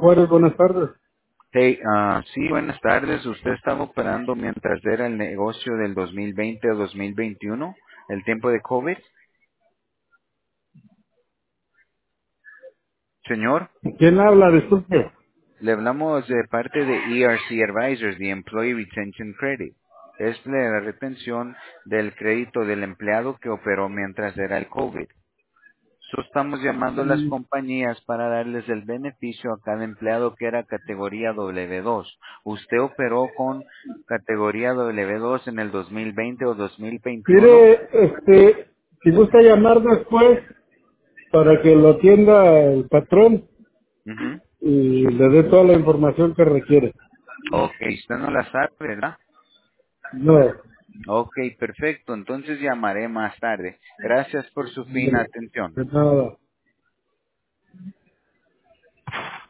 Juárez, buenas tardes. Hey, sí, buenas tardes. ¿Usted estaba operando mientras era el negocio del 2020 o 2021, el tiempo de COVID? Señor, ¿Quién habla? Disculpe. le hablamos de parte de ERC Advisors, the Employee Retention Credit. Es la retención del crédito del empleado que operó mientras era el COVID. Estamos llamando a las compañías para darles el beneficio a cada empleado que era categoría W2. ¿Usted operó con categoría W2 en el 2020 o 2021? Mire, si gusta llamar después para que lo atienda el patrón Ujú. y le dé toda la información que requiere. Ok, usted no la sabe, ¿verdad? No, Ok, perfecto. Entonces llamaré más tarde. Gracias por su fina de atención. nada.